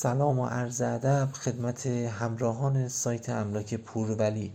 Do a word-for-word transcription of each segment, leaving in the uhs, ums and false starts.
سلام و عرض ادب خدمت همراهان سایت املاک پورولی.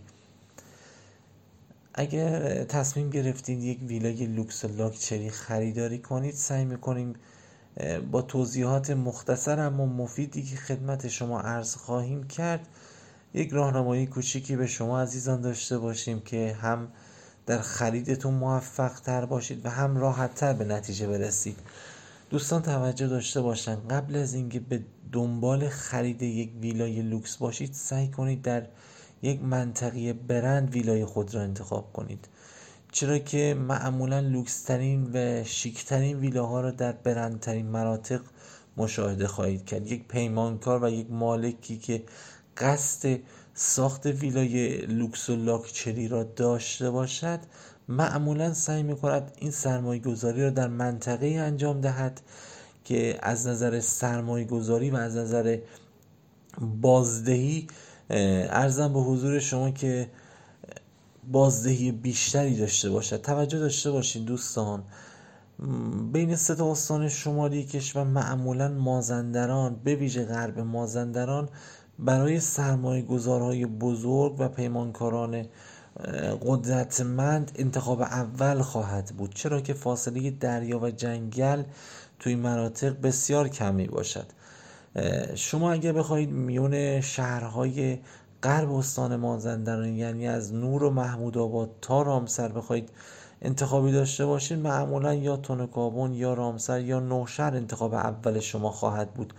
اگر تصمیم گرفتید یک ویلای لوکس لاکچری خریداری کنید، سعی میکنیم با توضیحات مختصر اما مفیدی که خدمت شما عرض خواهیم کرد یک راهنمایی کوچیکی به شما عزیزان داشته باشیم که هم در خریدتون موفق تر باشید و هم راحت تر به نتیجه برسید. دوستان توجه داشته باشن، قبل از اینکه به دنبال خرید یک ویلای لوکس باشید، سعی کنید در یک منطقه برند ویلای خود را انتخاب کنید، چرا که معمولا لوکس ترین و شیک ترین ویلاها را در برند ترین مناطق مشاهده خواهید کرد. یک پیمانکار و یک مالکی که قصد ساخت ویلای لوکس و لاکچری را داشته باشد، معمولا سعی میکند این سرمایه گذاری را در منطقه انجام دهد که از نظر سرمایه گذاری و از نظر بازدهی ارزم به حضور شما که بازدهی بیشتری داشته باشد. توجه داشته باشین دوستان، بین سه تا استان شمالی کشور معمولا مازندران، به ویژه غرب مازندران، برای سرمایه گذارهای بزرگ و پیمانکاران قدرتمند انتخاب اول خواهد بود، چرا که فاصله دریا و جنگل توی مناطق بسیار کمی باشد. شما اگر بخواید میون شهرهای غرب استان مازندران، یعنی از نور و محمود آباد تا رامسر بخواید انتخابی داشته باشید، معمولا یا تونکابون یا رامسر یا نوشهر انتخاب اول شما خواهد بود.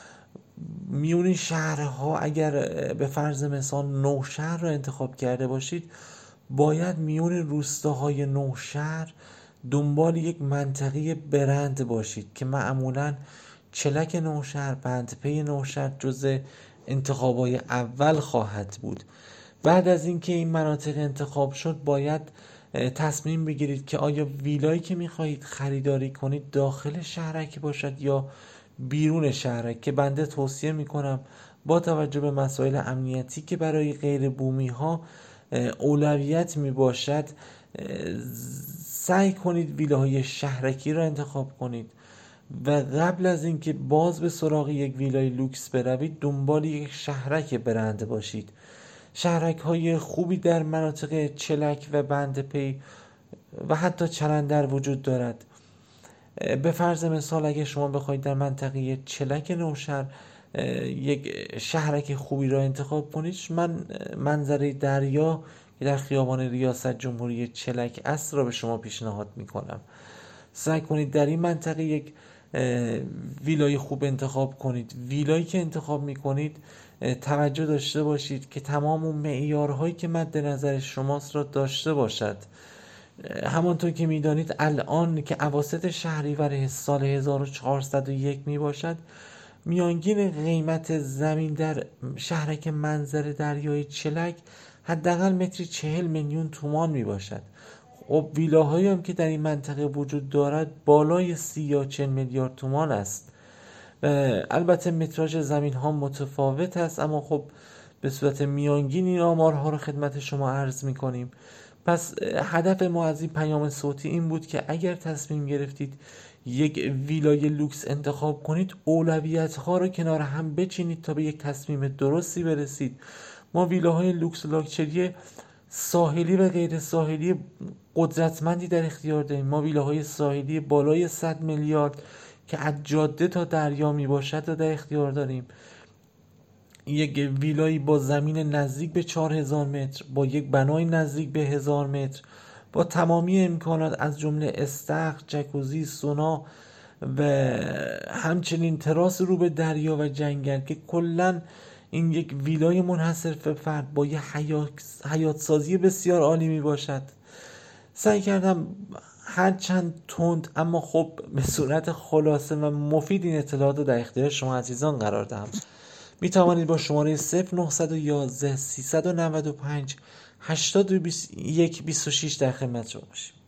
میون شهرها اگر به فرض مثال نوشهر را انتخاب کرده باشید، باید میون روستاهای نوشهر دنبال یک منطقه برند باشید که معمولا چلک نوشهر، بندپی نوشهر جزء انتخابای اول خواهد بود. بعد از اینکه این مناطق انتخاب شد، باید تصمیم بگیرید که آیا ویلایی که میخواهید خریداری کنید داخل شهرک باشد یا بیرون شهرک، که بنده توصیه میکنم با توجه به مسائل امنیتی که برای غیر بومی ها اولویت میباشد، سعی کنید ویلاهای شهرکی را انتخاب کنید و قبل از اینکه باز به سراغ یک ویلای لوکس بروید، دنبال یک شهرک برند باشید. شهرک های خوبی در مناطق چلک و بندپی و حتی چلندر وجود دارد. به فرض مثال اگه شما بخواید در منطقه چلک نوشهر یک شهرک خوبی را انتخاب کنید، من منظره دریا که در خیابان ریاست جمهوری چلک است را به شما پیشنهاد میکنم. سعی کنید در این منطقه یک ویلای خوب انتخاب کنید. ویلایی که انتخاب میکنید توجه داشته باشید که تمام اون معیارهایی که مد نظر شماست را داشته باشد. همانطور که میدانید الان که اواسط شهریور سال هزار و چهارصد و یک می باشد، میانگین قیمت زمین در شهرک منظره دریای چلک حداقل متری چهل میلیون تومان می باشد. خب ویلاهایی هم که در این منطقه وجود دارد بالای سی یا چهل میلیارد تومان است. البته متراژ زمین ها متفاوت است، اما خب به صورت میانگین این آمارها رو خدمت شما عرض می کنیم. پس هدف ما از این پیام صوتی این بود که اگر تصمیم گرفتید یک ویلای لوکس انتخاب کنید، اولویت ها رو کنار هم بچینید تا به یک تصمیم درستی برسید. ما ویلاهای لوکس لاکچری ساحلی و غیر ساحلی قدرتمندی در اختیار داریم. ما ویلاهای ساحلی بالای صد میلیارد که از جاده تا دریا می باشد را در اختیار داریم. یک ویلایی با زمین نزدیک به چهار هزار متر، با یک بنای نزدیک به هزار متر، با تمامی امکانات از جمله استخر، جکوزی، سونا و همچنین تراس رو به دریا و جنگل، که کلا این یک ویلای منحصر به فرد با یه حیات سازی بسیار عالی می باشد. سعی کردم هر چند تند اما خب به صورت خلاصه و مفید این اطلاعات رو در اختیار شما عزیزان قرار دهم. می توانید با شماره صفر نه یک یک سیصد و نود و پنج هشتاد و یک بیست و شش در خدمت شما باشیم.